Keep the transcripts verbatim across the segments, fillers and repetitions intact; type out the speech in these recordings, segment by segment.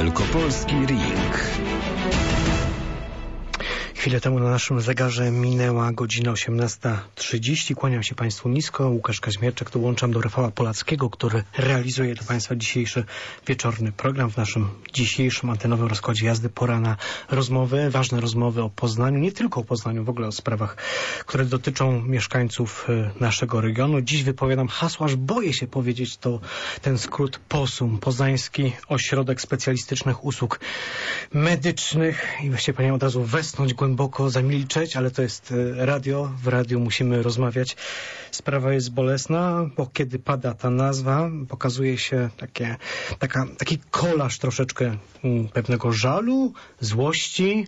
Wielkopolski Ring. Chwilę temu na naszym zegarze minęła godzina osiemnasta trzydzieści. Kłaniam się Państwu nisko. Łukasz Kaźmierczak, tu łączam do Rafała Polackiego, który realizuje dla Państwa dzisiejszy wieczorny program. W naszym dzisiejszym antenowym rozkładzie jazdy pora na rozmowy, ważne rozmowy o Poznaniu, nie tylko o Poznaniu, w ogóle o sprawach, które dotyczą mieszkańców naszego regionu. Dziś wypowiadam hasło, aż boję się powiedzieć to, ten skrót POSUM, Poznański Ośrodek Specjalistycznych Usług Medycznych. I właściwie Panie od razu westchnąć głęboko, zamilczeć, ale to jest radio. W radiu musimy rozmawiać. Sprawa jest bolesna, bo kiedy pada ta nazwa, pokazuje się takie, taka, taki kolaż troszeczkę pewnego żalu, złości,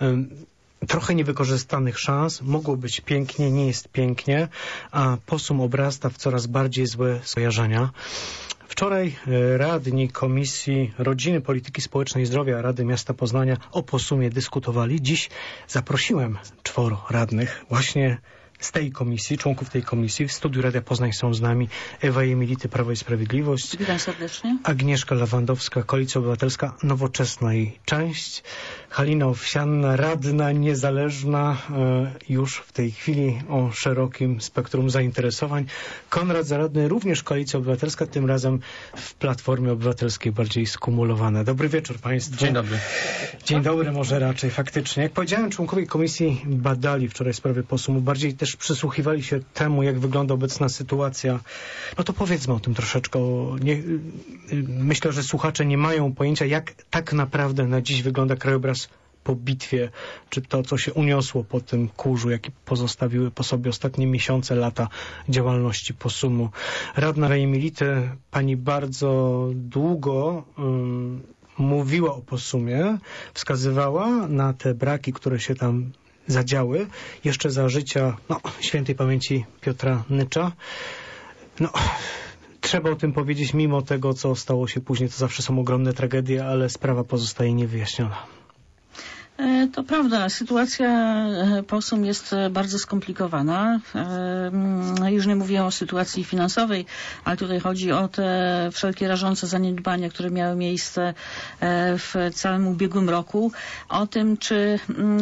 trochę niewykorzystanych szans. Mogło być pięknie, nie jest pięknie, a POSUM obrasta w coraz bardziej złe skojarzenia. Wczoraj radni Komisji Rodziny, Polityki Społecznej i Zdrowia Rady Miasta Poznania o POSUMie dyskutowali. Dziś zaprosiłem czworo radnych właśnie z tej komisji, członków tej komisji. W studiu Radia Poznań są z nami Ewa Jemility, Prawo i Sprawiedliwość. Witam serdecznie. Agnieszka Lewandowska, Koalicja Obywatelska, Nowoczesna jej część. Halina Owsianna, radna niezależna, już w tej chwili o szerokim spektrum zainteresowań. Konrad Zaradny, również Koalicja Obywatelska, tym razem w Platformie Obywatelskiej bardziej skumulowane. Dobry wieczór Państwu. Dzień dobry. Dzień dobry, może raczej faktycznie. Jak powiedziałem, członkowie komisji badali wczoraj sprawy POSUMu, bardziej też przysłuchiwali się temu, jak wygląda obecna sytuacja. No to powiedzmy o tym troszeczkę. Nie, myślę, że słuchacze nie mają pojęcia, jak tak naprawdę na dziś wygląda krajobraz po bitwie, czy to, co się uniosło po tym kurzu, jaki pozostawiły po sobie ostatnie miesiące, lata działalności POSUMu. Radna Jemility, pani bardzo długo um, mówiła o POSUMie, wskazywała na te braki, które się tam zadziały, jeszcze za życia no, świętej pamięci Piotra Nycza. No, trzeba o tym powiedzieć, mimo tego, co stało się później. To zawsze są ogromne tragedie, ale sprawa pozostaje niewyjaśniona. To prawda, sytuacja POSUM jest bardzo skomplikowana. Już nie mówię o sytuacji finansowej, ale tutaj chodzi o te wszelkie rażące zaniedbania, które miały miejsce w całym ubiegłym roku. O tym, czy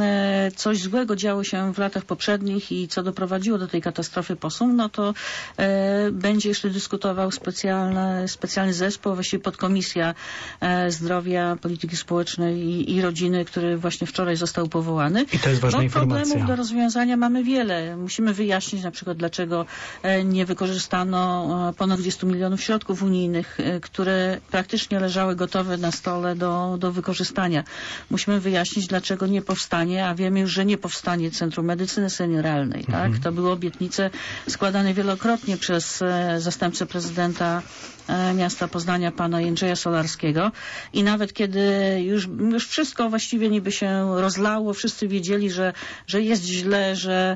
coś złego działo się w latach poprzednich i co doprowadziło do tej katastrofy POSUM, no to będzie jeszcze dyskutował specjalny, specjalny zespół, właściwie podkomisja zdrowia, polityki społecznej i, i rodziny, który właśnie wczoraj został powołany. I to jest ważna no, informacja. Problemów do rozwiązania mamy wiele. Musimy wyjaśnić na przykład, dlaczego nie wykorzystano ponad dwudziestu milionów środków unijnych, które praktycznie leżały gotowe na stole do, do wykorzystania. Musimy wyjaśnić, dlaczego nie powstanie, a wiemy już, że nie powstanie Centrum Medycyny Senioralnej. Mhm. Tak? To były obietnice składane wielokrotnie przez zastępcę prezydenta miasta Poznania, pana Jędrzeja Solarskiego. I nawet kiedy już, już wszystko właściwie niby się rozlało, wszyscy wiedzieli, że, że jest źle, że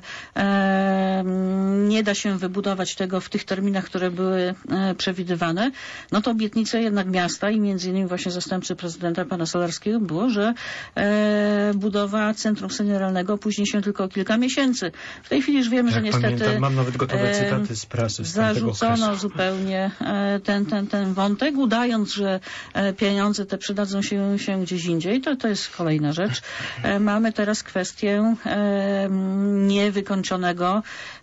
e, nie da się wybudować tego w tych terminach, które były e, przewidywane, no to obietnice jednak miasta i między innymi właśnie zastępcy prezydenta pana Solarskiego było, że e, budowa Centrum Senioralnego opóźni się tylko o kilka miesięcy. W tej chwili już wiemy, Jak że niestety pamiętam, mam nawet gotowe cytaty z prasy z zarzucono zupełnie e, ten, ten, ten wątek, udając, że e, pieniądze te przydadzą się, się gdzieś indziej. To, to jest kolejna rzecz. E, mamy teraz kwestię e, niewykończonego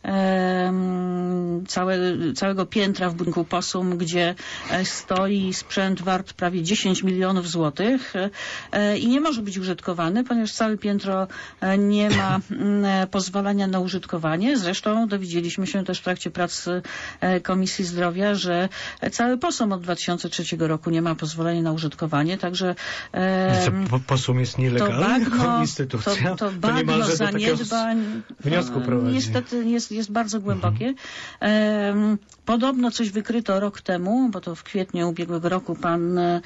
e, całe, całego piętra w budynku POSUM, gdzie e, stoi sprzęt wart prawie dziesięć milionów złotych e, i nie może być użytkowany, ponieważ całe piętro e, nie ma e, pozwolenia na użytkowanie. Zresztą dowiedzieliśmy się też w trakcie prac e, Komisji Zdrowia, że cały POSUM od dwa tysiące trzeciego roku nie ma pozwolenia na użytkowanie, także e, POSUM jest nielegalny jako instytucja. To, to bagno to zaniedbań wniosku prowadzi. Niestety jest, jest bardzo głębokie. Mhm. E, podobno coś wykryto rok temu, bo to w kwietniu ubiegłego roku pan e,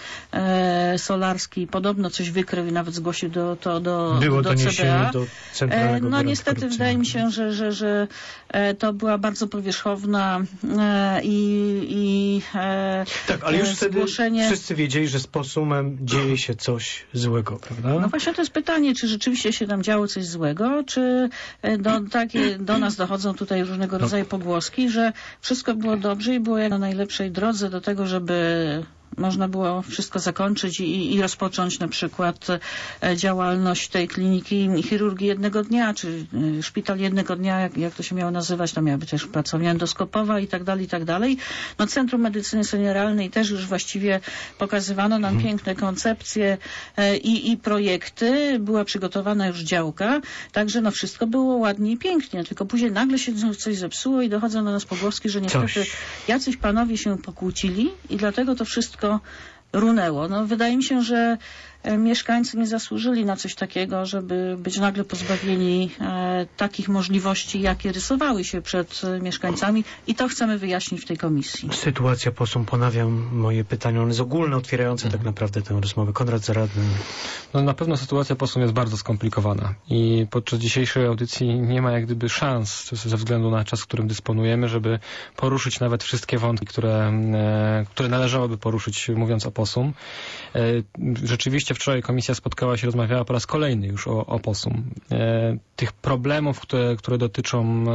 Solarski podobno coś wykrył i nawet zgłosił do, to do, Było do C B A. Do Centralnego e, no niestety wydaje mi się, że, że, że e, to była bardzo powierzchowna e, i, i e, tak, ale już wtedy zgłoszenie... wszyscy wiedzieli, że z POSUMem dzieje się coś złego, prawda? No właśnie to jest pytanie, czy rzeczywiście się tam działo coś złego, czy do, takie, do nas dochodzą tutaj różnego rodzaju pogłoski, że wszystko było dobrze i było jak na najlepszej drodze do tego, żeby można było wszystko zakończyć i, i rozpocząć na przykład działalność tej kliniki chirurgii jednego dnia, czy szpital jednego dnia, jak, jak to się miało nazywać, to miała być też pracownia endoskopowa i tak dalej, i tak dalej. No Centrum Medycyny Senioralnej też już właściwie pokazywano nam hmm. piękne koncepcje i, i projekty. Była przygotowana już działka, także no wszystko było ładnie i pięknie, tylko później nagle się coś zepsuło i dochodzą do nas pogłoski, że niestety coś. jacyś panowie się pokłócili i dlatego to wszystko runęło. No, wydaje mi się, że mieszkańcy nie zasłużyli na coś takiego, żeby być nagle pozbawieni e, takich możliwości, jakie rysowały się przed e, mieszkańcami i to chcemy wyjaśnić w tej komisji. Sytuacja posum, ponawiam moje pytanie, on jest ogólny, otwierający tak naprawdę tę rozmowę. Konrad Zaradny. No, na pewno sytuacja posum jest bardzo skomplikowana i podczas dzisiejszej audycji nie ma jak gdyby szans, ze względu na czas, którym dysponujemy, żeby poruszyć nawet wszystkie wątki, które, e, które należałoby poruszyć, mówiąc o posum. E, rzeczywiście wczoraj komisja spotkała się, rozmawiała po raz kolejny już o, o posum. E, tych problemów, które, które dotyczą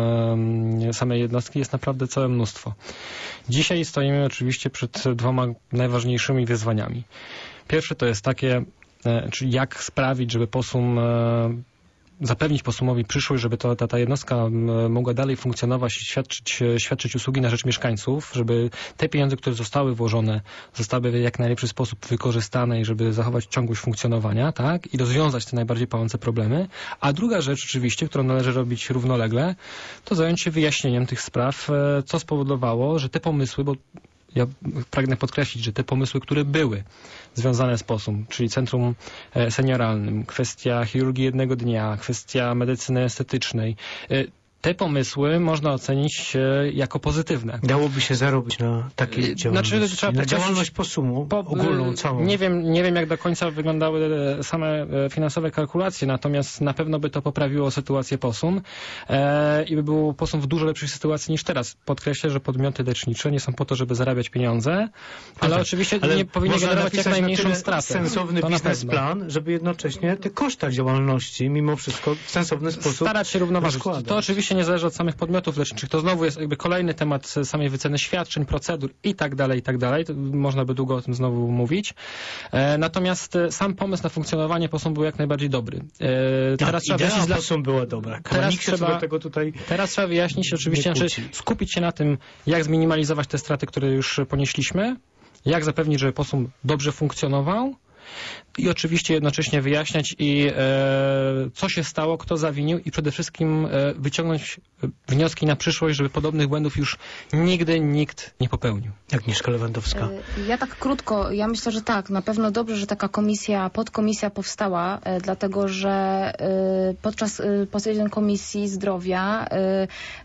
e, samej jednostki jest naprawdę całe mnóstwo. Dzisiaj stoimy oczywiście przed dwoma najważniejszymi wyzwaniami. Pierwsze to jest takie, e, czyli jak sprawić, żeby posum e, zapewnić posumowi przyszłość, żeby to, ta, ta jednostka mogła dalej funkcjonować i świadczyć, świadczyć usługi na rzecz mieszkańców, żeby te pieniądze, które zostały włożone, zostały w jak najlepszy sposób wykorzystane i żeby zachować ciągłość funkcjonowania, tak? I rozwiązać te najbardziej palące problemy. A druga rzecz oczywiście, którą należy robić równolegle, to zająć się wyjaśnieniem tych spraw, co spowodowało, że te pomysły, bo ja pragnę podkreślić, że te pomysły, które były związane z posum, czyli centrum senioralnym, kwestia chirurgii jednego dnia, kwestia medycyny estetycznej, te pomysły można ocenić jako pozytywne. Dałoby się zarobić na takiej działalności, znaczy, trzeba na działalność posumu po, ogólną, całą. Nie wiem, nie wiem, jak do końca wyglądały same finansowe kalkulacje, natomiast na pewno by to poprawiło sytuację posum e, i by był posum w dużo lepszej sytuacji niż teraz. Podkreślę, że podmioty lecznicze nie są po to, żeby zarabiać pieniądze, ale no oczywiście ale nie powinny generować jak najmniejszą stratę. Sensowny biznesplan, żeby jednocześnie te koszta działalności mimo wszystko w sensowny sposób starać się równoważyć. To oczywiście nie zależy od samych podmiotów leczniczych. To znowu jest jakby kolejny temat samej wyceny świadczeń, procedur i tak dalej, i tak dalej. To można by długo o tym znowu mówić. E, natomiast sam pomysł na funkcjonowanie posum był jak najbardziej dobry. E, teraz tak, idea dla... posum była dobra. Teraz trzeba, tego tutaj teraz trzeba wyjaśnić oczywiście, znaczy skupić się na tym, jak zminimalizować te straty, które już ponieśliśmy, jak zapewnić, żeby posum dobrze funkcjonował, i oczywiście jednocześnie wyjaśniać i e, co się stało, kto zawinił i przede wszystkim e, wyciągnąć wnioski na przyszłość, żeby podobnych błędów już nigdy nikt nie popełnił. Agnieszka Lewandowska. Ja tak krótko, ja myślę, że tak, na pewno dobrze, że taka komisja, podkomisja powstała, e, dlatego, że e, podczas e, posiedzeń Komisji Zdrowia e,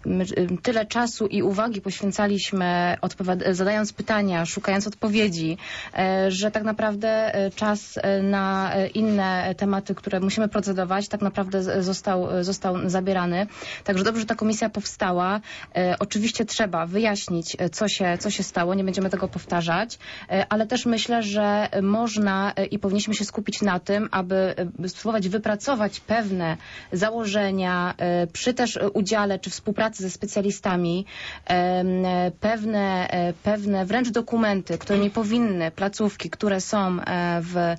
tyle czasu i uwagi poświęcaliśmy zadając pytania, szukając odpowiedzi, e, że tak naprawdę e, czas na inne tematy, które musimy procedować, tak naprawdę został, został zabierany. Także dobrze, że ta komisja powstała. E, oczywiście trzeba wyjaśnić, co się, co się stało, nie będziemy tego powtarzać, e, ale też myślę, że można e, i powinniśmy się skupić na tym, aby spróbować wypracować pewne założenia e, przy też udziale czy współpracy ze specjalistami, e, pewne, e, pewne wręcz dokumenty, które nie powinny, placówki, które są e, w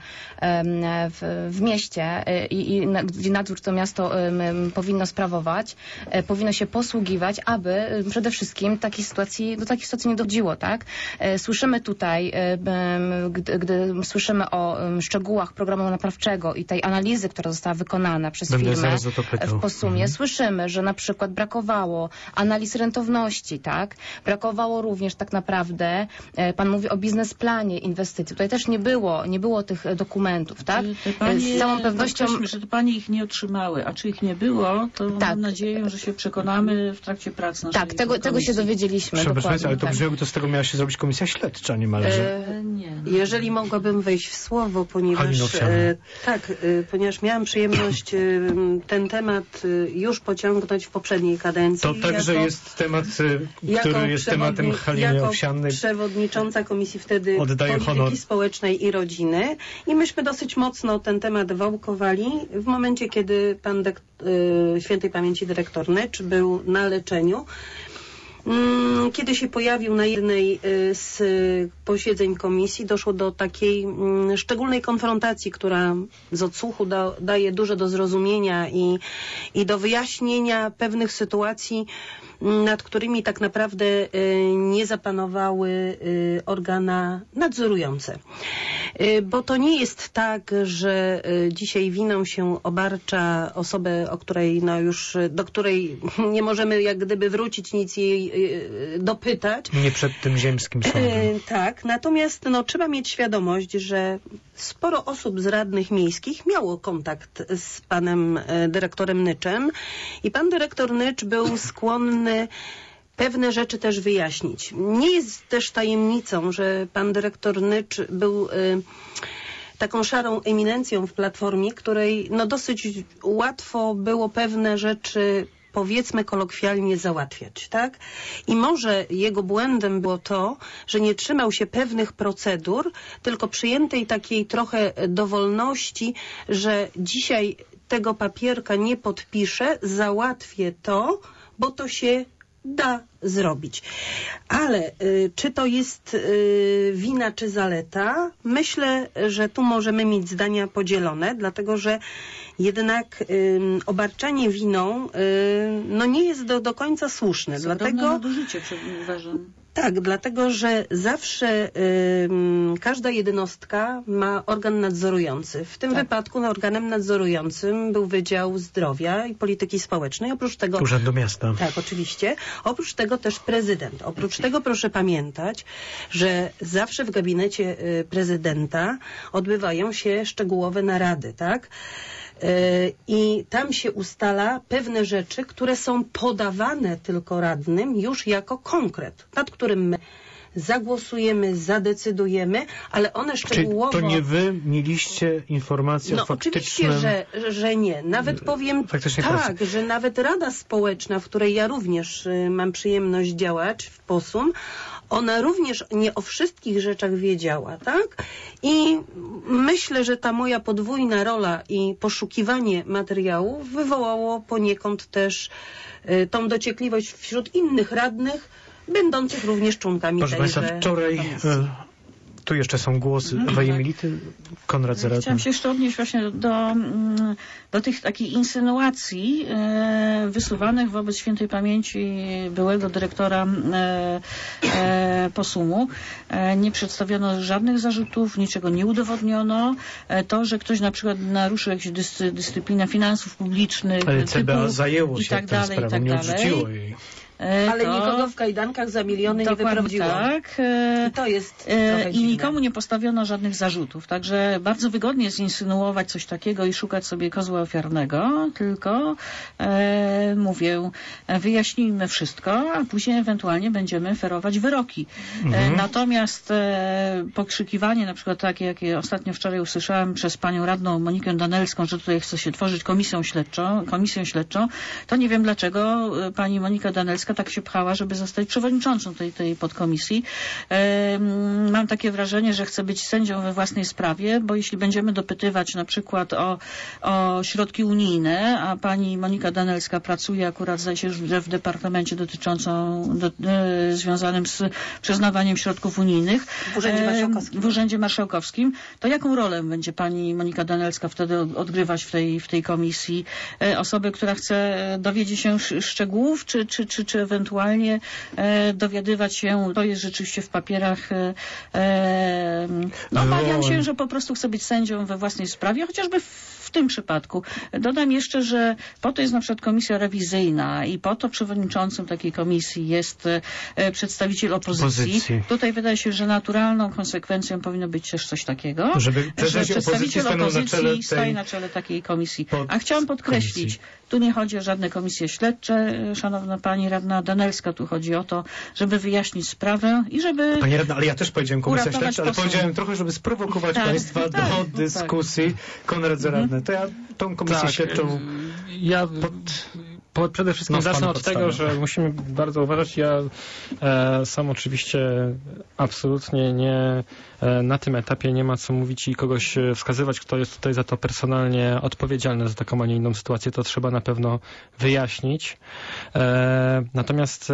W, w mieście i, i gdzie nadzór to miasto um, powinno sprawować, e, powinno się posługiwać, aby przede wszystkim takiej sytuacji, do takiej sytuacji nie dochodziło, tak? E, słyszymy tutaj, e, gdy, gdy słyszymy o um, szczegółach programu naprawczego i tej analizy, która została wykonana przez Będę firmę w posumie, mhm. słyszymy, że na przykład brakowało analiz rentowności, tak? Brakowało również tak naprawdę, e, pan mówi o biznesplanie inwestycji. Tutaj też nie było, nie było tych dokumentów, tak? Panie, z całą pewnością... że to panie ich nie otrzymały, a czy ich nie było, to tak. mam nadzieję, że się przekonamy w trakcie prac naszej Tak, tego, tego się dowiedzieliśmy. Przepraszam, ale to brzmi, jakby to z tego miała się zrobić komisja śledcza niemalże. E, nie. Jeżeli mogłabym wejść w słowo, ponieważ e, tak, e, ponieważ miałam przyjemność e, ten temat e, już pociągnąć w poprzedniej kadencji. To także jako, jest temat, e, który jest tematem Haliny Owsiannej. Jako przewodnicząca komisji wtedy Oddaję Polityki honor. Społecznej i Rodziny i myśmy dosyć mocno ten temat wałkowali w momencie, kiedy pan dek- y, świętej pamięci dyrektor Nycz był na leczeniu. Kiedy się pojawił na jednej z posiedzeń komisji, doszło do takiej szczególnej konfrontacji, która z odsłuchu da, daje dużo do zrozumienia i, i do wyjaśnienia pewnych sytuacji, nad którymi tak naprawdę nie zapanowały organa nadzorujące. Bo to nie jest tak, że dzisiaj winą się obarcza osobę, o której no już, do której nie możemy jak gdyby wrócić, nic jej dopytać. Nie przed tym ziemskim sądem. Tak, natomiast no, trzeba mieć świadomość, że sporo osób z radnych miejskich miało kontakt z panem dyrektorem Nyczem i pan dyrektor Nycz był skłonny pewne rzeczy też wyjaśnić. Nie jest też tajemnicą, że pan dyrektor Nycz był y, taką szarą eminencją w Platformie, której no, dosyć łatwo było pewne rzeczy, powiedzmy kolokwialnie, załatwiać, tak? I może jego błędem było to, że nie trzymał się pewnych procedur, tylko przyjętej takiej trochę dowolności, że dzisiaj tego papierka nie podpiszę, załatwię to, bo to się da zrobić. Ale y, czy to jest y, wina czy zaleta? Myślę, że tu możemy mieć zdania podzielone, dlatego że jednak y, obarczanie winą y, no nie jest do, do końca słuszne. Dlatego nadużycie, uważam. Tak, dlatego że zawsze y, każda jednostka ma organ nadzorujący. W tym tak. wypadku no, organem nadzorującym był Wydział Zdrowia i Polityki Społecznej. Oprócz tego... Urzędu Miasta. Tak, oczywiście. Oprócz tego też prezydent. Oprócz tego proszę pamiętać, że zawsze w gabinecie y, prezydenta odbywają się szczegółowe narady, tak? I tam się ustala pewne rzeczy, które są podawane tylko radnym już jako konkret, nad którym my zagłosujemy, zadecydujemy, ale one szczegółowo... Czyli to nie wy mieliście informację no, o faktycznym... Oczywiście, że, że nie. Nawet powiem Faktycznie tak, pracy. że nawet Rada Społeczna, w której ja również y, mam przyjemność działać w Posum, ona również nie o wszystkich rzeczach wiedziała, tak? I myślę, że ta moja podwójna rola i poszukiwanie materiałów wywołało poniekąd też y, tą dociekliwość wśród innych radnych, będących również członkami Proszę tejże Państwa, wczoraj... E, tu jeszcze są głosy Ewa Emility, Konrad Zaradny. Chciałam się jeszcze odnieść właśnie do, do tych takich insynuacji e, wysuwanych wobec świętej pamięci byłego dyrektora e, e, Posumu. E, nie przedstawiono żadnych zarzutów, niczego nie udowodniono. E, to, że ktoś na przykład naruszył jakąś dyscy, dyscyplinę finansów publicznych, ale C B A typu, zajęło się i tak tą dalej, sprawą, i tak nie dalej. odrzuciło jej. Ale to... nikogo w kajdankach za miliony nie wyprowadziło. Tak. I to jest I dziwne. Nikomu nie postawiono żadnych zarzutów. Także bardzo wygodnie jest insynuować coś takiego i szukać sobie kozła ofiarnego, tylko e, mówię, wyjaśnijmy wszystko, a później ewentualnie będziemy ferować wyroki. Mhm. E, natomiast e, pokrzykiwanie, na przykład takie, jakie ostatnio wczoraj usłyszałam przez panią radną Monikę Danelską, że tutaj chce się tworzyć komisję śledczą, komisję śledczą, to nie wiem dlaczego pani Monika Danelska tak się pchała, żeby zostać przewodniczącą tej, tej podkomisji. E, mam takie wrażenie, że chce być sędzią we własnej sprawie, bo jeśli będziemy dopytywać na przykład o, o środki unijne, a pani Monika Danelska pracuje akurat zdaje się, że w departamencie dotyczącą, do, e, związanym z przyznawaniem środków unijnych w Urzędzie Marszałkowskim, e, w Urzędzie Marszałkowskim, to jaką rolę będzie pani Monika Danelska wtedy odgrywać w tej, w tej komisji? E, osoby, która chce dowiedzieć się szczegółów, czy, czy, czy, czy ewentualnie e, dowiadywać się, to jest rzeczywiście w papierach. E, e, no, obawiam się, że po prostu chce być sędzią we własnej sprawie, chociażby w, w tym przypadku. Dodam jeszcze, że po to jest na przykład komisja rewizyjna i po to przewodniczącym takiej komisji jest e, przedstawiciel opozycji. opozycji. Tutaj wydaje się, że naturalną konsekwencją powinno być też coś takiego, żeby że przedstawiciel opozycji na stoi na czele takiej komisji. A chciałam podkreślić, tu nie chodzi o żadne komisje śledcze, szanowna pani radna Danelska, tu chodzi o to, żeby wyjaśnić sprawę i żeby... Pani radna, ale ja też powiedziałem komisja śledcza, ale powiedziałem trochę, żeby sprowokować tak, Państwa tak, do tak, dyskusji. Tak. Konrad Zaradny, to ja tą komisję tak, śledczą... Ja... Pod... Po, przede wszystkim No, zacznę od podstawę. tego, że musimy bardzo uważać. Ja e, sam oczywiście absolutnie nie e, na tym etapie nie ma co mówić i kogoś e, wskazywać, kto jest tutaj za to personalnie odpowiedzialny za taką, a nie inną sytuację. To trzeba na pewno wyjaśnić. E, natomiast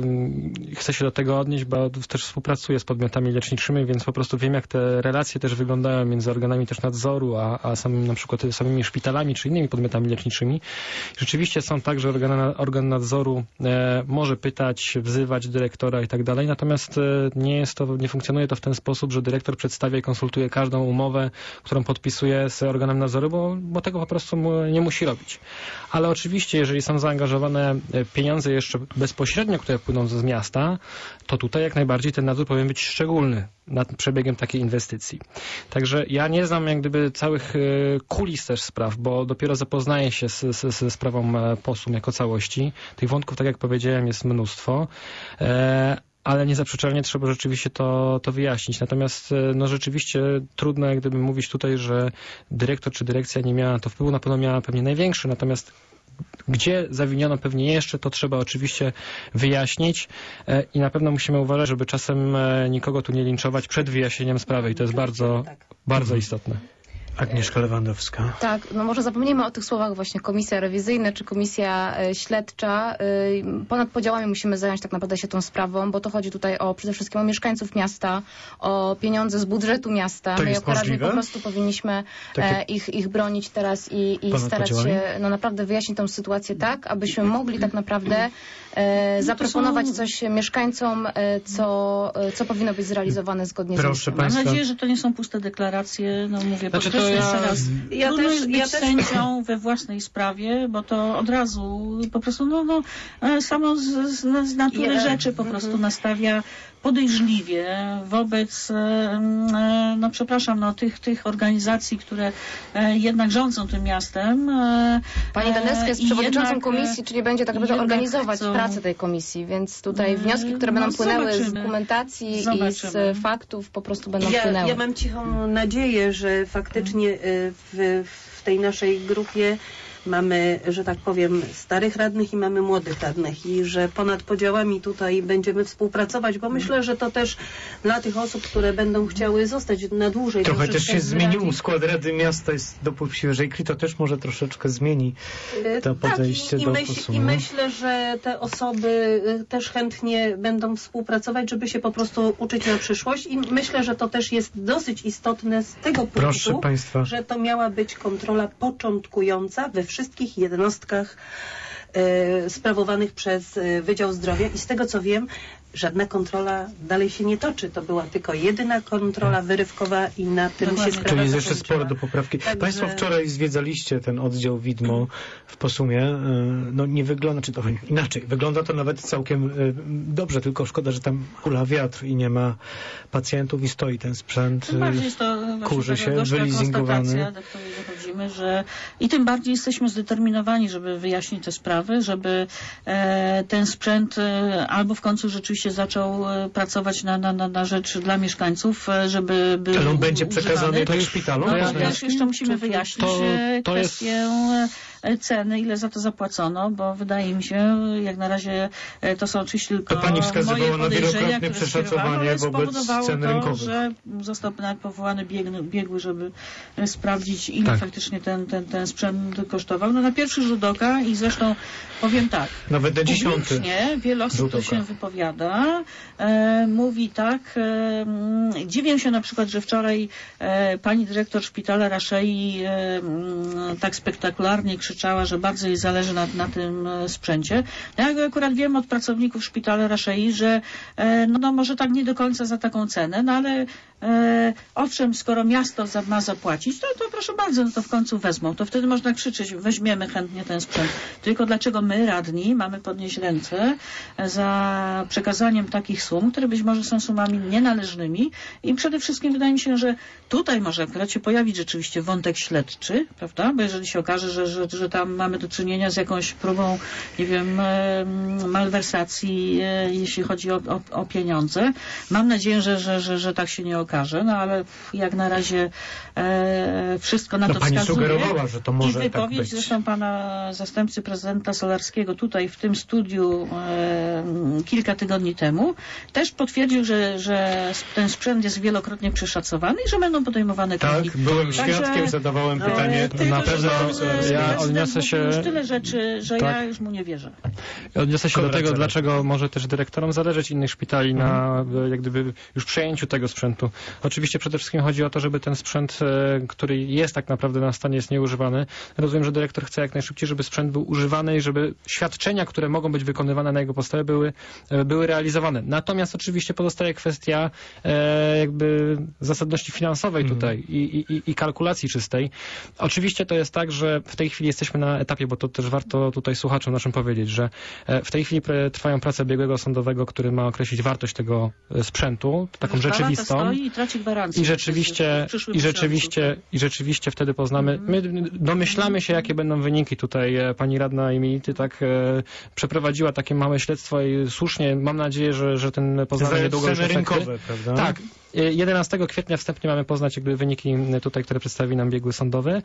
e, chcę się do tego odnieść, bo też współpracuję z podmiotami leczniczymi, więc po prostu wiem, jak te relacje też wyglądają między organami też nadzoru, a, a samym, na przykład samymi szpitalami czy innymi podmiotami leczniczymi. Rzeczywiście są tak, że organ, organ nadzoru e, może pytać, wzywać dyrektora i tak dalej, natomiast e, nie jest to, nie funkcjonuje to w ten sposób, że dyrektor przedstawia i konsultuje każdą umowę, którą podpisuje z organem nadzoru, bo, bo tego po prostu mu, nie musi robić. Ale oczywiście, jeżeli są zaangażowane pieniądze jeszcze bezpośrednio, które płyną z miasta, to tutaj jak najbardziej ten nadzór powinien być szczególny nad przebiegiem takiej inwestycji. Także ja nie znam jak gdyby całych e, kulis też spraw, bo dopiero zapoznaję się z, z, ze sprawą e, posłum jako całości. Tych wątków, tak jak powiedziałem, jest mnóstwo. E, ale niezaprzeczalnie trzeba rzeczywiście to, to wyjaśnić. Natomiast no rzeczywiście trudno jak gdyby mówić tutaj, że dyrektor czy dyrekcja nie miała to wpływu, na pewno miała pewnie największy, natomiast gdzie zawiniono pewnie jeszcze, to trzeba oczywiście wyjaśnić i na pewno musimy uważać, żeby czasem nikogo tu nie linczować przed wyjaśnieniem sprawy i to jest bardzo, bardzo istotne. Agnieszka Lewandowska. Tak, no może zapomnijmy o tych słowach właśnie komisja rewizyjna czy komisja e, śledcza. E, ponad podziałami musimy zająć tak naprawdę się tą sprawą, bo to chodzi tutaj o przede wszystkim o mieszkańców miasta, o pieniądze z budżetu miasta. To My jest jako radni możliwe? po prostu powinniśmy Takie- e, ich, ich bronić teraz i, i Ponad starać podziałami? się no naprawdę wyjaśnić tą sytuację tak, abyśmy mogli tak naprawdę e, zaproponować są- coś mieszkańcom, e, co, e, co powinno być zrealizowane zgodnie Proszę z ustawą. państwa. Mam nadzieję, że to nie są puste deklaracje. No mówię, Znaczy, to podkreślę ja- jeszcze raz. Ja Trudno też- jest być ja też- sędzią we własnej sprawie, bo to od razu po prostu no, no, e, samo z, z, z natury Ja- rzeczy po prostu mhm. nastawia podejrzliwie wobec, e, e, no przepraszam, no tych, tych organizacji, które e, jednak rządzą tym miastem. E, Pani Wenecka jest i przewodniczącą jednak, komisji, czyli będzie tak naprawdę jednak organizować chcą- pracę tej komisji, więc tutaj Mm, wnioski, które no będą płynęły z zobaczymy. dokumentacji i Zobaczymy. z faktów po prostu będą Ja, płynęły. ja mam cichą nadzieję, że faktycznie y, w, w tej naszej grupie mamy, że tak powiem, starych radnych i mamy młodych radnych i że ponad podziałami tutaj będziemy współpracować, bo myślę, że to też dla tych osób, które będą chciały zostać na dłużej. Trochę też troszeczkę się w zmienił Radzie. skład Rady Miasta, jest dopływ świeżej, to też może troszeczkę zmieni Y, to podejście tak, i, i, do myśl, posłu. I myślę, że te osoby y, też chętnie będą współpracować, żeby się po prostu uczyć na przyszłość i myślę, że to też jest dosyć istotne z tego punktu, Proszę państwa. że to miała być kontrola początkująca we wszystkich jednostkach e, sprawowanych przez e, Wydział Zdrowia i z tego co wiem, żadna kontrola dalej się nie toczy. To była tylko jedyna kontrola wyrywkowa i na tym Dokładnie. się sprawa Czyli jest jeszcze zakończyła. sporo do poprawki. Także- Państwo wczoraj zwiedzaliście ten oddział widmo w Posumie. E, No nie wygląda, czy to inaczej, wygląda to nawet całkiem e, dobrze, tylko szkoda, że tam hula wiatr i nie ma pacjentów i stoi ten sprzęt. Tym bardziej jest to Kurzy właśnie się, taka gorzka wylizingowany. konstatacja, do której dochodzimy, że i tym bardziej jesteśmy zdeterminowani, żeby wyjaśnić te sprawy, żeby e, ten sprzęt e, albo w końcu rzeczywiście zaczął e, pracować na, na, na, na rzecz dla mieszkańców, e, żeby był Ale on będzie używany. przekazany do szpitalu? No To to jest- też jeszcze musimy wyjaśnić to- e, to jest- kwestię e, ceny, ile za to zapłacono, bo wydaje mi się, jak na razie e, to są oczywiście tylko To pani wskazywała moje na podejrzenia, wielokrotne które przeszacowanie skierowano, ale wobec spowodowało cen to, rynkowych. że został nawet powołany biegły, biegły żeby e, sprawdzić, ile Tak. faktycznie ten, ten, ten sprzęt kosztował. No na pierwszy rzut oka i zresztą powiem tak, Nawet na dziesiąty. publicznie wiele osób, rzut które oka. się wypowiada, e, mówi tak, e, mm, dziwię się na przykład, że wczoraj e, pani dyrektor szpitala Raszei e, mm, tak spektakularnie krzyczała, że bardzo jej zależy na, na tym e, sprzęcie. Ja akurat wiem od pracowników szpitala Raszei, że e, no, no może tak nie do końca za taką cenę, no ale e, owszem, skoro miasto za, ma zapłacić, to, to proszę bardzo, no to w końcu wezmą. To wtedy można krzyczeć, weźmiemy chętnie ten sprzęt. Tylko dlaczego my, radni, mamy podnieść ręce za przekazaniem takich sum, które być może są sumami nienależnymi i przede wszystkim wydaje mi się, że tutaj może akurat się pojawić rzeczywiście wątek śledczy, prawda? Bo jeżeli się okaże, że, że, że że tam mamy do czynienia z jakąś próbą, nie wiem, malwersacji, jeśli chodzi o, o, o pieniądze. Mam nadzieję, że, że, że, że tak się nie okaże, no ale jak na razie e, wszystko na no, to pani wskazuje. sugerowała, że to może I wypowiedź tak być. zresztą pana zastępcy prezydenta Solarskiego tutaj w tym studiu e, kilka tygodni temu też potwierdził, że, że ten sprzęt jest wielokrotnie przeszacowany i że będą podejmowane kroki. Tak, byłem Także, świadkiem, zadawałem e, pytanie. tylko, na pewno że ja prezydent odniosę się... mówił już tyle rzeczy, że tak. ja już mu nie wierzę. Odniosę się do Konrad tego, Zeller. dlaczego może też dyrektorom zależeć innych szpitali mhm. na jak gdyby już przejęciu tego sprzętu. Oczywiście przede wszystkim chodzi o to, żeby ten sprzęt, który jest tak naprawdę na stanie, jest nieużywany. Rozumiem, że dyrektor chce jak najszybciej, żeby sprzęt był używany i żeby świadczenia, które mogą być wykonywane na jego podstawie, były, były realizowane. Natomiast oczywiście pozostaje kwestia e, jakby zasadności finansowej mhm. tutaj i, i, i kalkulacji czystej. Oczywiście to jest tak, że w tej chwili jesteśmy na etapie, bo to też warto tutaj słuchaczom naszym powiedzieć, że w tej chwili trwają prace biegłego sądowego, który ma określić wartość tego sprzętu, taką rzeczywistą. Stoi i traci gwarancję. I rzeczywiście, i rzeczywiście, i rzeczywiście wtedy poznamy. My domyślamy się, jakie będą wyniki tutaj. Pani radna Emility tak przeprowadziła takie małe śledztwo i słusznie mam nadzieję, że, że ten poznamy niedługo już efekty. Rynkowe, prawda? Tak. jedenastego kwietnia wstępnie mamy poznać jakby wyniki tutaj, które przedstawi nam biegły sądowy.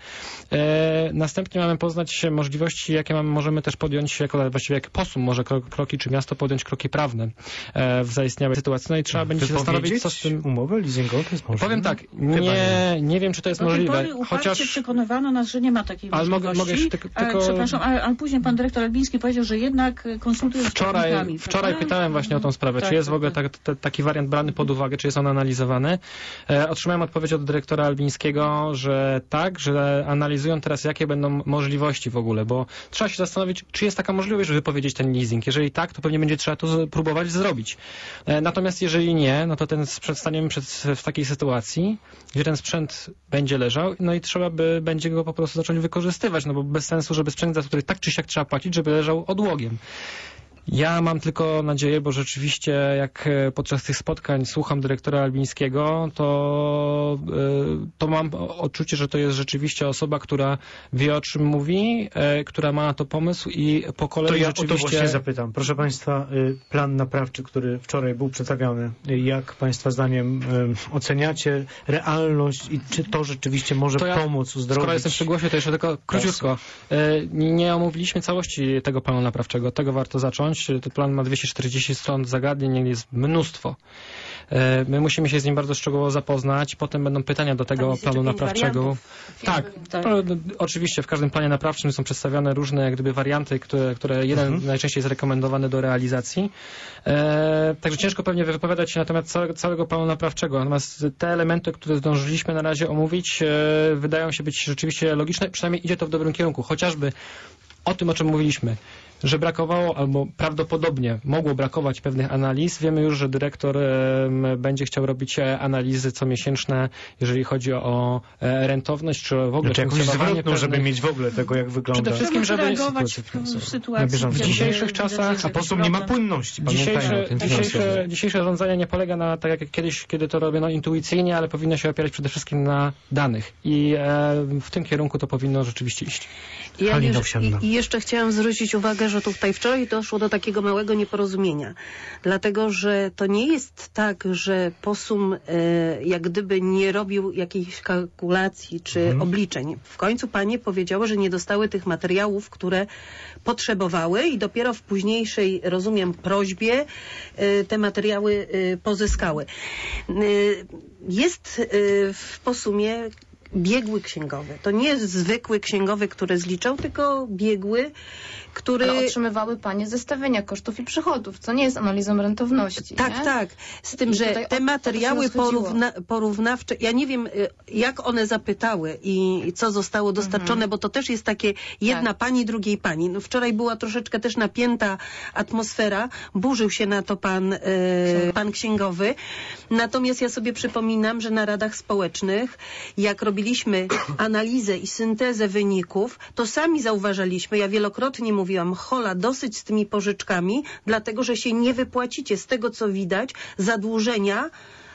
E, następnie mamy poznać możliwości, jakie mamy, możemy też podjąć, jako właściwie jak posum może kroki, czy miasto podjąć kroki prawne e, w zaistniałej sytuacji. No i trzeba będzie się zastanowić, co z tym... umowę leasingową to jest możliwe? Powiem tak, nie, nie. nie wiem, czy to jest Do tej możliwe. pory uparcie chociaż przekonywano nas, że nie ma takiej ale możliwości. Mogę, mogę tylko... ale, przepraszam, ale, ale później pan dyrektor Albiński powiedział, że jednak konsultuje z Wczoraj, prawnikami, wczoraj pytałem właśnie o tą sprawę, tak, czy jest tak, w ogóle tak, ta, taki wariant brany pod uwagę, czy jest on analizowany. E, otrzymałem odpowiedź od dyrektora Albińskiego, że tak, że analizują teraz, jakie będą możliwości w ogóle, bo trzeba się zastanowić, czy jest taka możliwość, żeby wypowiedzieć ten leasing. Jeżeli tak, to pewnie będzie trzeba to próbować zrobić. E, natomiast jeżeli nie, no to ten sprzęt staniemy przed, w takiej sytuacji, gdzie ten sprzęt będzie leżał, no i trzeba by będzie go po prostu zacząć wykorzystywać, no bo bez sensu, żeby sprzęt, za który tak czy siak trzeba płacić, żeby leżał odłogiem. Ja mam tylko nadzieję, bo rzeczywiście jak podczas tych spotkań słucham dyrektora Albińskiego, to, to mam odczucie, że to jest rzeczywiście osoba, która wie, o czym mówi, która ma na to pomysł i po kolei to ja rzeczywiście... o to właśnie zapytam. Proszę Państwa, plan naprawczy, który wczoraj był przedstawiony, jak Państwa zdaniem oceniacie realność i czy to rzeczywiście może to ja, pomóc uzdrowić? Skoro jestem przy głosie, to jeszcze tylko króciutko. Nie omówiliśmy całości tego planu naprawczego. Tego warto zacząć. Ten plan ma dwieście czterdzieści stron zagadnień, jest mnóstwo. My musimy się z nim bardzo szczegółowo zapoznać. Potem będą pytania do tego planu naprawczego. Tak, tak. To, no, oczywiście w każdym planie naprawczym są przedstawione różne jak gdyby warianty, które, które jeden mhm. najczęściej jest rekomendowany do realizacji. E, także ciężko pewnie wypowiadać się na temat całego, całego planu naprawczego. Natomiast te elementy, które zdążyliśmy na razie omówić, e, wydają się być rzeczywiście logiczne. Przynajmniej idzie to w dobrym kierunku. Chociażby o tym, o czym mówiliśmy, że brakowało albo prawdopodobnie mogło brakować pewnych analiz. Wiemy już, że dyrektor e, będzie chciał robić analizy comiesięczne, jeżeli chodzi o e, rentowność, czy w ogóle znaczy jakąś zwrotną, pewnych... żeby mieć w ogóle tego, jak wygląda. Przede wszystkim, żeby reagować w sytuacji, w dzisiejszych czasach, a posłom nie ma płynności. Dzisiejsze, dzisiejsze, dzisiejsze rządzenie nie polega na, tak jak kiedyś, kiedy to robiono intuicyjnie, ale powinno się opierać przede wszystkim na danych. I e, w tym kierunku to powinno rzeczywiście iść. Ja już, i, I jeszcze chciałam zwrócić uwagę, że tutaj wczoraj doszło do takiego małego nieporozumienia. Dlatego, że to nie jest tak, że posum e, jak gdyby nie robił jakiejś kalkulacji czy mhm. obliczeń. W końcu panie powiedziały, że nie dostały tych materiałów, które potrzebowały i dopiero w późniejszej, rozumiem, prośbie e, te materiały e, pozyskały. E, jest e, w posumie biegły księgowy. To nie jest zwykły księgowy, który zliczał, tylko biegły, który... Ale otrzymywały panie zestawienia kosztów i przychodów, co nie jest analizą rentowności. Tak, nie? tak. Z tym, I że te materiały porówna porównawcze, ja nie wiem, jak one zapytały i co zostało dostarczone, mhm. bo to też jest takie jedna tak. pani, drugiej pani. No, wczoraj była troszeczkę też napięta atmosfera, burzył się na to pan, e, pan księgowy. Natomiast ja sobie przypominam, że na radach społecznych, jak robiliśmy analizę i syntezę wyników, to sami zauważaliśmy, ja wielokrotnie mówiłam, hola, dosyć z tymi pożyczkami, dlatego, że się nie wypłacicie. Z tego, co widać, zadłużenia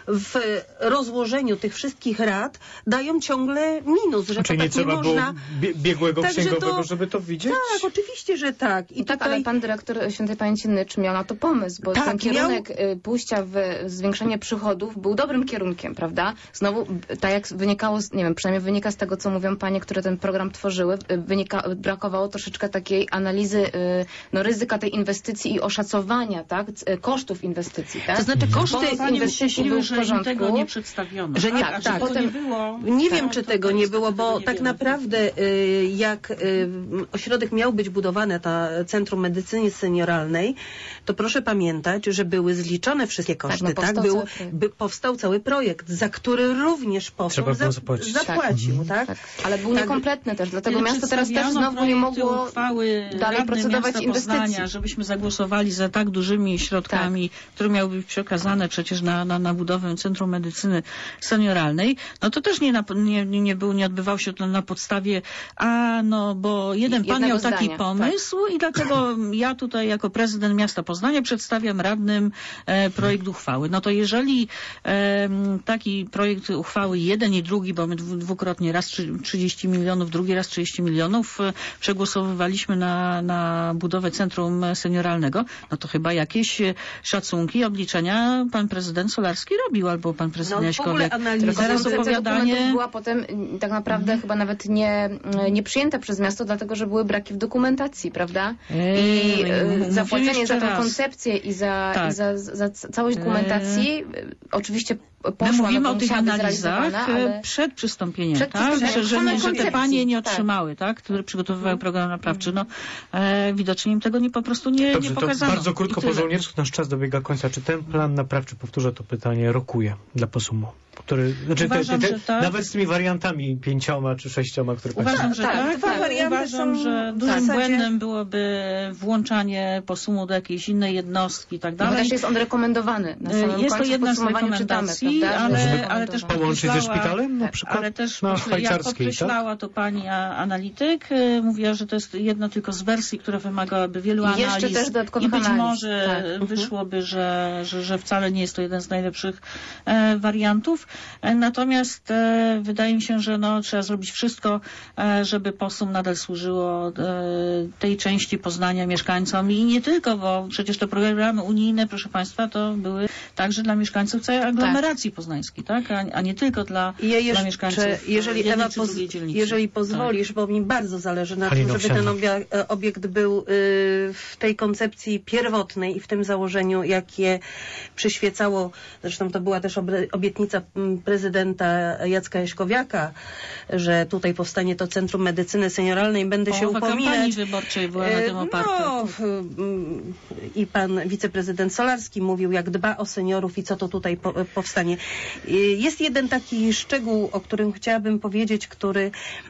w rozłożeniu tych wszystkich rad dają ciągle minus, że Czyli to nie tak trzeba nie było można... bie biegłego Także księgowego, to- żeby to widzieć? Tak, oczywiście, że tak. I I tak, tutaj... ale pan dyrektor świętej pamięci Nycz miał na to pomysł, bo Tak, ten miał- kierunek y, pójścia w zwiększenie przychodów był dobrym kierunkiem, prawda? Znowu, b- tak jak wynikało, z, nie wiem, przynajmniej wynika z tego, co mówią panie, które ten program tworzyły, y, wynika, brakowało troszeczkę takiej analizy y, no, ryzyka tej inwestycji i oszacowania, tak? C- y, kosztów inwestycji, tak? To znaczy koszty Bo Panie inwestycji szczęśliwe, były w że im porządku. tego nie przedstawiono. Że nie- tak, tak. że to Potem- nie było... Nie tak, wiem, czy to- tego to nie niestety było, bo tego nie tak wiemy. naprawdę y, jak y, ośrodek miał być budowany, ta Centrum Medycyny Senioralnej, to proszę pamiętać, że były zliczone wszystkie koszty, no, tak? powstał Był, cały projekt. by, powstał cały projekt, za który również Trzeba posł było za, zapłacić. zapłacił, tak? Tak, ale był Tak. niekompletny też, dlatego Kiedy miasto teraz też przedstawiano znowu nie projekty mogło uchwały dalej Rady procedować Miasta inwestycji. Poznania, żebyśmy zagłosowali za tak dużymi środkami, które miały być przekazane przecież na, na, na budowę Centrum Medycyny Senioralnej, no to też nie, na, nie, nie, był, nie odbywał się to na podstawie, a no bo jeden pan Jednego miał taki zdania, pomysł i dlatego ja tutaj jako prezydent miasta Poznania przedstawiam radnym e, projekt uchwały. No to jeżeli e, taki projekt uchwały jeden i drugi, bo my dwu- dwukrotnie raz trzy- trzydzieści milionów, drugi raz trzydzieści milionów e, przegłosowywaliśmy na, na budowę centrum senioralnego, no to chyba jakieś e, szacunki, obliczenia pan prezydent Solarski robił, albo pan prezydent No w ogóle Jaśkowiak. analiza... Tylko Zaraz koncepcja opowiadanie- dokumentów była potem mm, tak naprawdę Mhm. chyba nawet nie, nie przyjęta przez miasto, dlatego że były braki w dokumentacji, prawda? Eee, I e, mówię zapłacenie jeszcze za tą raz. koncepcję i za, Tak. i za, za c- całość dokumentacji e, oczywiście poszła, My mówimy no o to tych musiała być analizach zrealizowana, ale... e, przed przystąpieniem, Przed tak? przystąpieniem, Że, że, same nie, że te koncepcji, panie nie tak. otrzymały, tak? Które przygotowywały program naprawczy. No, e, widocznie im tego nie, po prostu nie, Dobrze, nie to pokazano. bardzo krótko I po tyle. żołniersku, nasz czas dobiega końca. Czy ten plan naprawczy, powtórzę to pytanie, rokuje dla Posumu? Który, znaczy Uważam, te, te, że tak. nawet z tymi wariantami pięcioma czy sześcioma, które Uważam, państwo... że Tak, tak. dwa tak. warianty Uważam, są że w dużym zasadzie- błędem byłoby włączanie Posumu do jakiejś innej jednostki i tak No, dalej. chociaż jest on rekomendowany. Na E, samym jest to końcu jedna z podsumowaniu rekomendacji, czytamy, prawda, że ale- jest ale rekomendowany. też Połączyć ze podkreślała- szpitalem na tak, przykład? Ale też na jak szwajcarskiej, tak? podkreślała to pani a- analityk, y, mówiła, że to jest jedno tylko z wersji, która wymagałaby wielu I jeszcze analiz. też dodatkowych I być analiz, może tak. Mhm. wyszłoby, że, że, że wcale nie jest to jeden z najlepszych e, wariantów. E, natomiast e, wydaje mi się, że no, trzeba zrobić wszystko, e, żeby Posum nadal służyło e, tej części Poznania mieszkańcom i nie tylko, bo przecież te programy unijne, proszę państwa, to były także dla mieszkańców całej aglomeracji poznańskiej, tak? A, a nie tylko dla, Ja dla jeszcze, mieszkańców jeżeli jednej Ewa, czy poz, drugiej dzielnicy. jeżeli pozwolisz, bo mi bardzo zależy na Halina tym, żeby ten Owsiana. obia- e, obiekt był y, w tej koncepcji pierwotnej i w tym założeniu, jakie przyświecało, zresztą to była też obie- obietnica mm, prezydenta Jacka Jaśkowiaka, że tutaj powstanie to Centrum Medycyny Senioralnej. Będę się Połowa kampanii upominać. wyborczej była na E, tym oparta. No, w- mm, i pan wiceprezydent Solarski mówił, jak dba o seniorów i co to tutaj po, powstanie. E, Jest jeden taki szczegół, o którym chciałabym powiedzieć, który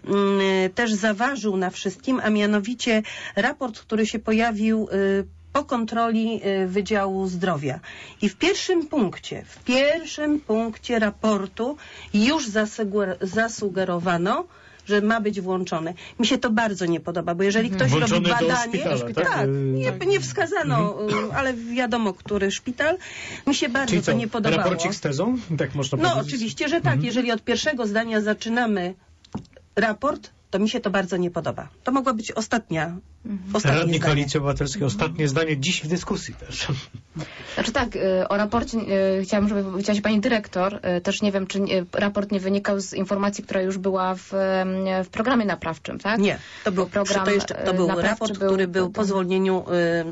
mm, też zaważył na wszystkim, a mianowicie raport, który się pojawił y, po kontroli y, Wydziału Zdrowia. I w pierwszym punkcie, w pierwszym punkcie raportu już zasuger- zasugerowano, że ma być włączony. Mi się to bardzo nie podoba, bo jeżeli ktoś Włączony robi do badanie... szpitala, tak? tak, Y, nie, tak. nie wskazano, y, ale wiadomo, który szpital. Mi się bardzo Czyli to co, nie podobało. raporcik z tezą? Tak można No powiedzieć? oczywiście, że tak. Jeżeli od pierwszego zdania zaczynamy raport, to mi się to bardzo nie podoba. To mogła być ostatnia, ostatnie Radni zdanie. Koalicji Obywatelskiej, ostatnie zdanie dziś w dyskusji też. Znaczy tak, y, o raporcie y, chciałam, żeby powiedziała się pani dyrektor. Y, Też nie wiem, czy y, raport nie wynikał z informacji, która już była w, y, w programie naprawczym, tak? Nie, to był, program, to jeszcze, to y, był naprawczy raport, był- który był po zwolnieniu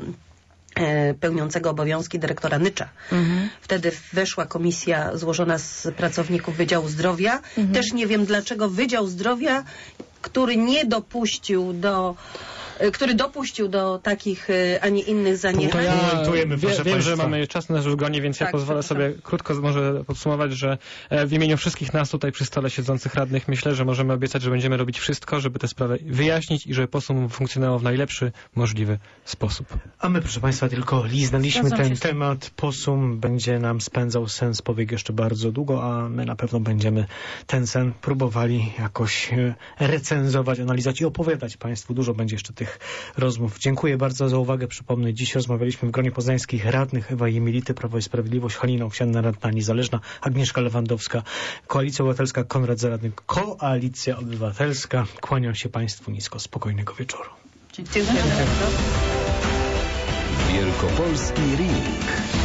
y, y, pełniącego obowiązki dyrektora Nycza. Mhm. Wtedy weszła komisja złożona z pracowników Wydziału Zdrowia. Mhm. Też nie wiem, dlaczego Wydział Zdrowia, który nie dopuścił do y, który dopuścił do takich, y, a nie innych zaniechań. To ja Punktujemy, wie, proszę wiem, że państwa. mamy czas na żugonie, więc ja Tak, pozwolę przepraszam. sobie krótko może podsumować, że e, w imieniu wszystkich nas tutaj przy stole siedzących radnych myślę, że możemy obiecać, że będziemy robić wszystko, żeby tę sprawę wyjaśnić i żeby Posum funkcjonował w najlepszy możliwy sposób. A my, proszę państwa, tylko liznaliśmy Zgadzam ten się z tym. temat. Posum będzie nam spędzał sens powiek jeszcze bardzo długo, a my na pewno będziemy ten sen próbowali jakoś e, recenzować, analizować i opowiadać państwu. Dużo będzie jeszcze tych tych rozmów. Dziękuję bardzo za uwagę. Przypomnę, dziś rozmawialiśmy w gronie poznańskich radnych: Ewa Jemility, Prawo i Sprawiedliwość, Halina Owsianna, radna niezależna, Agnieszka Lewandowska, Koalicja Obywatelska, Konrad Zaradny, Koalicja Obywatelska. Kłaniam się Państwu nisko. Spokojnego wieczoru. Dziękuję. Wielkopolski Ring.